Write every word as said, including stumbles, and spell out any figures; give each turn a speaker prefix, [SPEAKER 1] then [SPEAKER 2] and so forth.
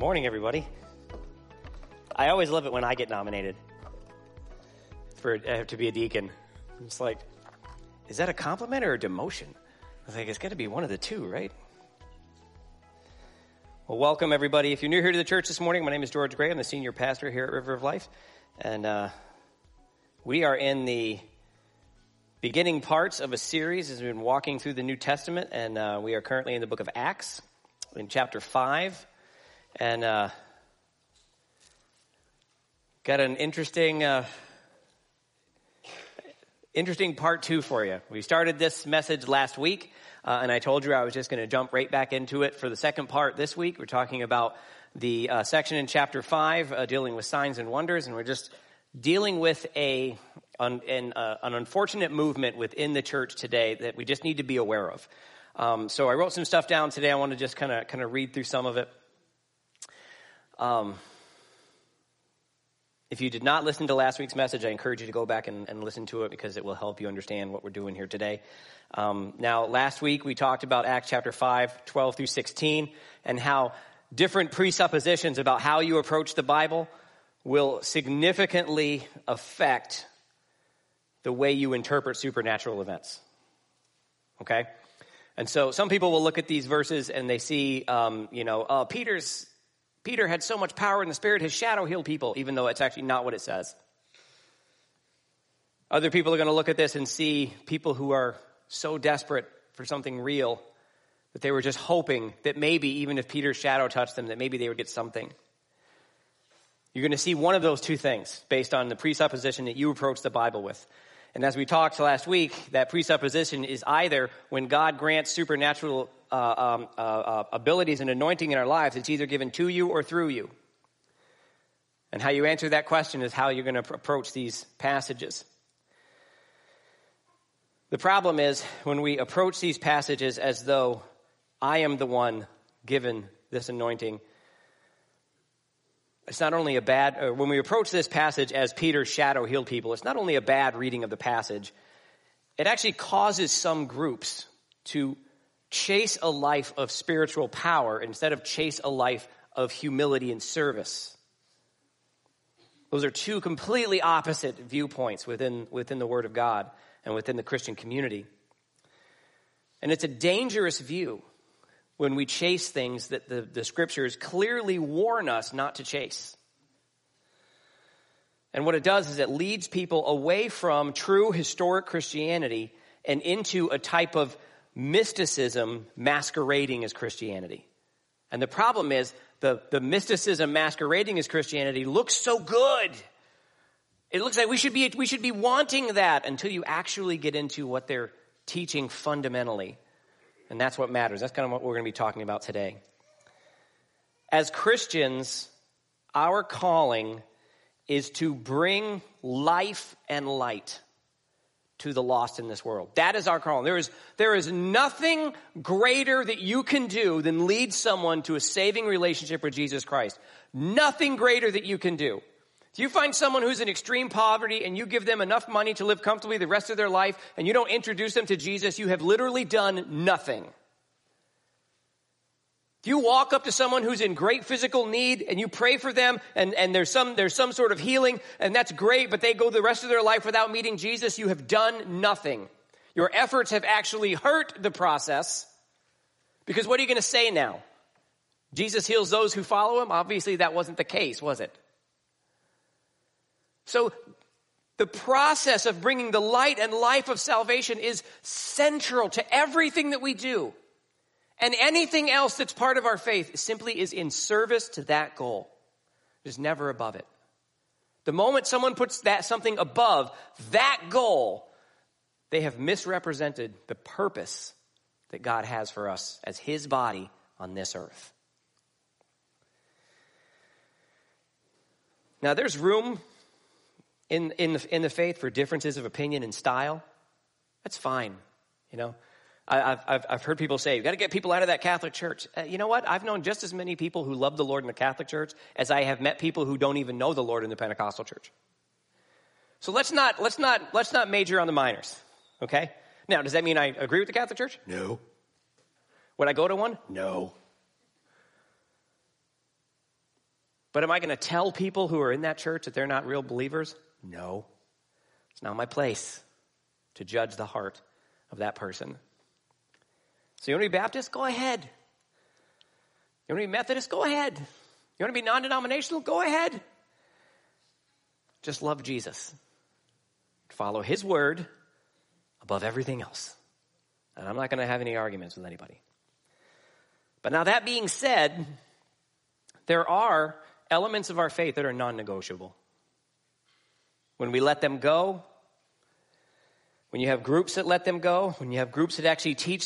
[SPEAKER 1] Morning, everybody. I always love it when I get nominated for uh, to be a deacon. It's like, is that a compliment or a demotion? I was like, it's got to be one of the two, right? Well, welcome, everybody. If you're new here to the church this morning, my name is George Gray. I'm the senior pastor here at River of Life. And uh, we are in the beginning parts of a series as we've been walking through the New Testament. And uh, we are currently in the book of Acts, in chapter five. And uh, got an interesting... Uh, Interesting part two for you. We started this message last week, uh, and I told you I was just going to jump right back into it for the second part this week. We're talking about the uh, section in chapter five, uh, dealing with signs and wonders, and we're just dealing with a an, an, uh, an unfortunate movement within the church today that we just need to be aware of. Um, so I wrote some stuff down today. I want to just kind of kind of read through some of it. Um. If you did not listen to last week's message, I encourage you to go back and, and listen to it because it will help you understand what we're doing here today. Um, now, last week we talked about Acts chapter five, twelve through sixteen, and how different presuppositions about how you approach the Bible will significantly affect the way you interpret supernatural events. Okay? And so some people will look at these verses and they see, um, you know, uh, Peter's Peter had so much power in the Spirit, his shadow healed people, even though it's actually not what it says. Other people are going to look at this and see people who are so desperate for something real that they were just hoping that maybe, even if Peter's shadow touched them, that maybe they would get something. You're going to see one of those two things based on the presupposition that you approach the Bible with. And as we talked last week, that presupposition is either when God grants supernatural uh, um, uh, uh, abilities and anointing in our lives, it's either given to you or through you. And how you answer that question is how you're going to pr- approach these passages. The problem is when we approach these passages as though I am the one given this anointing, it's not only a bad, uh, when we approach this passage as Peter's shadow healed people, it's not only a bad reading of the passage, it actually causes some groups to chase a life of spiritual power instead of chase a life of humility and service. Those are two completely opposite viewpoints within, within the Word of God and within the Christian community. And it's a dangerous view when we chase things that the, the Scriptures clearly warn us not to chase. And what it does is it leads people away from true historic Christianity and into a type of mysticism masquerading as Christianity. And the problem is the, the mysticism masquerading as Christianity looks so good. It looks like we should be we should be wanting that until you actually get into what they're teaching fundamentally. And that's what matters. That's kind of what we're going to be talking about today. As Christians, our calling is to bring life and light to the lost in this world. That is our calling. There is, there is nothing greater that you can do than lead someone to a saving relationship with Jesus Christ. Nothing greater that you can do. If you find someone who's in extreme poverty and you give them enough money to live comfortably the rest of their life and you don't introduce them to Jesus, you have literally done nothing. If you walk up to someone who's in great physical need and you pray for them and, and there's some there's some sort of healing and that's great, but they go the rest of their life without meeting Jesus, you have done nothing. Your efforts have actually hurt the process because what are you going to say now? Jesus heals those who follow him? Obviously that wasn't the case, was it? So the process of bringing the light and life of salvation is central to everything that we do. And anything else that's part of our faith simply is in service to that goal. It is never above it. The moment someone puts that something above that goal, they have misrepresented the purpose that God has for us as his body on this earth. Now there's room in, in, the, in the faith for differences of opinion and style. That's fine, you know. I've, I've, I've heard people say, you've got to get people out of that Catholic Church. Uh, you know what? I've known just as many people who love the Lord in the Catholic Church as I have met people who don't even know the Lord in the Pentecostal Church. So let's not, let's not, let's not major on the minors, okay? Now, does that mean I agree with the Catholic Church?
[SPEAKER 2] No.
[SPEAKER 1] Would I go to one?
[SPEAKER 2] No.
[SPEAKER 1] But am I going to tell people who are in that church that they're not real believers? No. It's not my place to judge the heart of that person. So you want to be Baptist? Go ahead. You want to be Methodist? Go ahead. You want to be non-denominational? Go ahead. Just love Jesus. Follow his word above everything else. And I'm not going to have any arguments with anybody. But now that being said, there are elements of our faith that are non-negotiable. When we let them go, when you have groups that let them go, when you have groups that actually teach